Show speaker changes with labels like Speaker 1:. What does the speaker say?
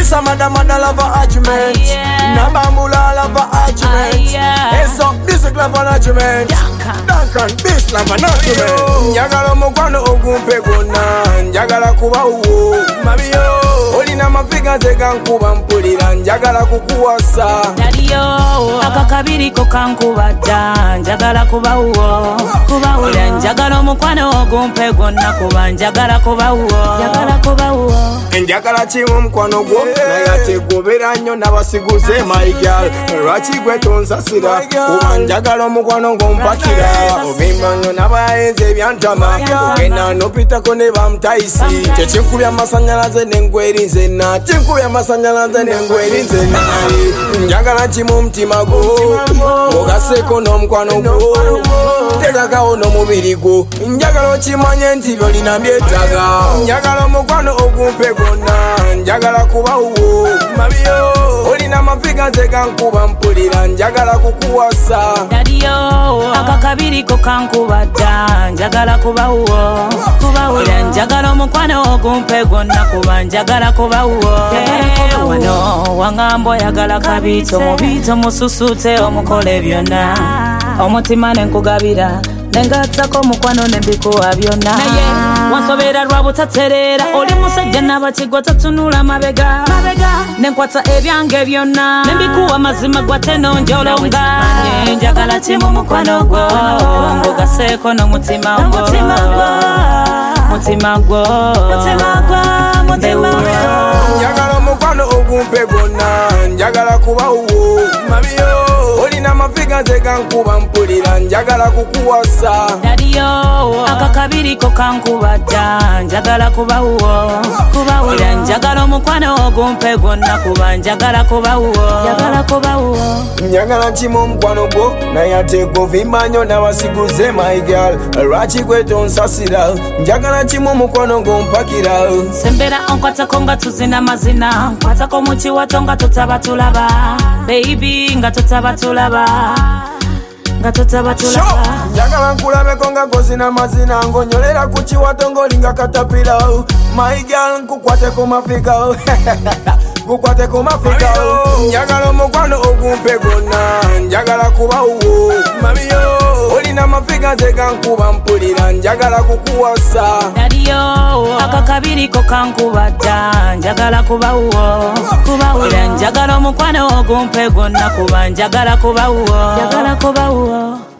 Speaker 1: This a mother love for argument. Nabambula love for argument. It's up music love for argument. Duncan, this love for argument. Njagala mukwano ogumpe gonna. Njagala kuba uwo. Mamiyo. Olina mafiga zega nkuba mpulira. Njagala kukuwasa.
Speaker 2: Daddy yo. Akakabiri ko kankubadda. Njagala kuba uwo. Kuba uwo. Njagala mukwano ogumpe gonna kuba. Njagala kuba uwo. Njagala kuba uwo.
Speaker 1: Njagala chimu mkwano gwo. Nayate gobera nnyo n'abasiguze my girl. Lwaki gwe tonsasira. Kuba njagala omukwano ng'ompakira. Obimba nnyo n'abayenzi ebyantama. Ogenda n'opitako ne bamutayisi. Kyekinkubya amasanyalaze n'engwerinze na. Kinkubya amasanyalaze n'engwerinze na. Njagala chimu mutima gwo. Ogaseeko n'omukwano gwo. Tegakawo n'omubiri gwo. Njagala okimanye nti by'olina byetaaga. Njagala omukwano ogumpe gonna. Njagala kuba uwo. Mabiyo. Olina mafiga zega nkuba mpulira. Njagala kukuwasa.
Speaker 2: Daddy yo. Akakabiri ko kankubadda. Njagala kuba uwo. Kuba uwo. Njagala omukwano ogumpe gonna kuba. Njagala kuba uwo. Wano wangambo yagala kabito. Mubito mususute omukole byonna. Omutima nenkugabira. Nengatsako mukwano nembikuwa byonna. Wansobera lwa butaterera. Oli musajja n'abakigwa tatunula mabega. Nenkwata ebyange byonna. Nembikuwa mazima gwate nonjolonga. Njagala kimu mukwano gwo. Ngugaseeko n'omutima gwo. Mutima gwo.
Speaker 1: Njagala omukwano ogumpe gwonna. Njagala kuba uwo. Mamiyo. Olina mafiga zega nkuba mpulira. Njagala kukuwasa.
Speaker 2: Daddy yo. Akakabiri ko kankubadda. Njagala kuba uwo. Kuba uwo. Njagala omukwano ogumpe gwonna kuba. Njagala kuba uwo. Njagala kuba uwo.
Speaker 1: Njagala kimu omukwano gwo. Naye ate govimba nnyo n'abasiguze my girl. Lwaki gwe tonsasira. Njagala kimu omukwano ng'ompakira.
Speaker 2: Sembera onkwatako nga tuzina mazina. Nkwatako mu kiwato nga tutaba tulaba. Baby nga tutaba tulaba. Nga tutaba tulaba.
Speaker 1: Njagala nkulabeko nga gozina mazina. Ng'onyolera ku kiwato ng'olinga katapira. My girl nkukwateko mafiga. Kukwateko mafiga. Njagala omukwano ogumpe gwonna. Njagala kuba uwo. Mamiyo. Olina mafiga zega nkuba mpulira. Njagala kukuwasa.
Speaker 2: Daddy yo. Akakabiri ko kankubadda. Njagala kuba uwo. Kuba uwo. Njagala omukwano ogumpe gwonna kuba. Njagala kuba uwo. Njagala kuba uwo.